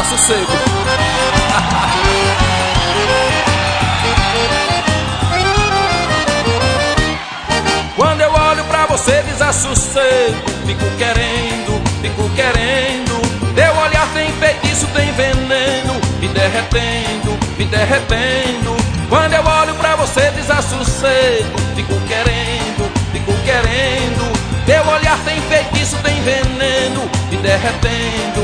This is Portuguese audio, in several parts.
desassossego. Quando eu olho pra você desassossego, fico querendo. Teu olhar tem feitiço, tem veneno, me derretendo. Quando eu olho pra você desassossego, fico querendo. Teu olhar tem feitiço, tem veneno, me derretendo.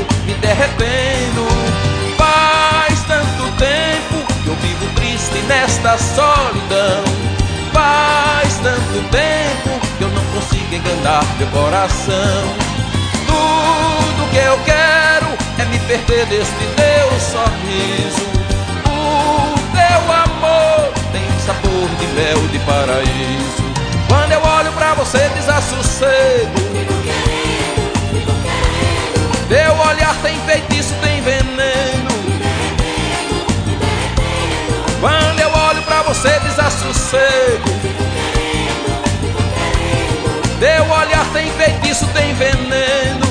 Faz tanto tempo que eu vivo triste nesta solidão. Faz tanto tempo que eu não consigo enganar meu coração. Tudo que eu quero é me perder deste teu sorriso. O teu amor tem um sabor de mel de paraíso. Quando eu olho pra você desassossego, Fico querendo. teu olhar tem feitiço, tem veneno. Quando eu olho pra você desassossego, Fico querendo. teu olhar tem feitiço, tem veneno.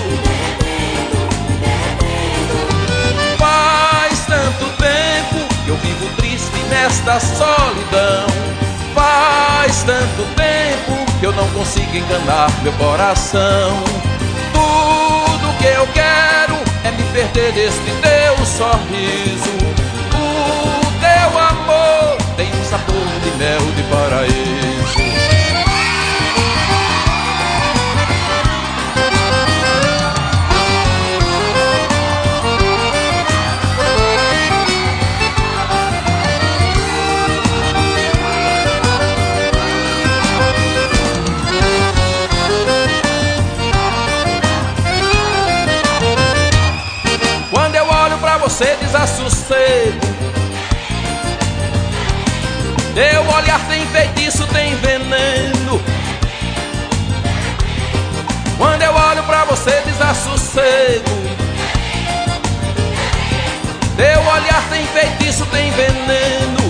Faz tanto tempo que eu vivo triste nesta solidão. Faz tanto tempo que eu não consigo enganar meu coração. Tudo que eu quero é me perder deste teu sorriso. O teu amor tem um sabor de mel de paraíso. Quando eu olho pra você desassossego, teu olhar tem feitiço, tem veneno. Quando eu olho pra você desassossego, teu olhar tem feitiço, tem veneno.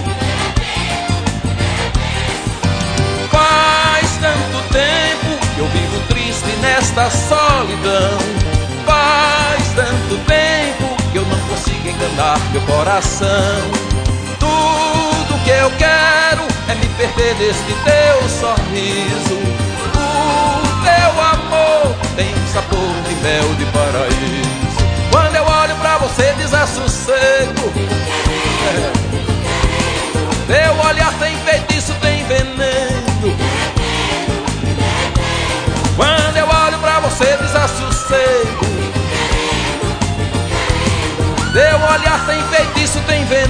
Faz tanto tempo que eu vivo triste nesta solidão. Faz tanto tempo que eu não consigo enganar meu coração. Tudo que eu quero é me perder deste teu sorriso. O teu amor tem um sabor de mel de paraíso. Quando eu olho pra você desassossego, teu olhar tem feitiço, tem veneno. Quando eu olho pra você desassossego, teu olhar tem feitiço, tem veneno.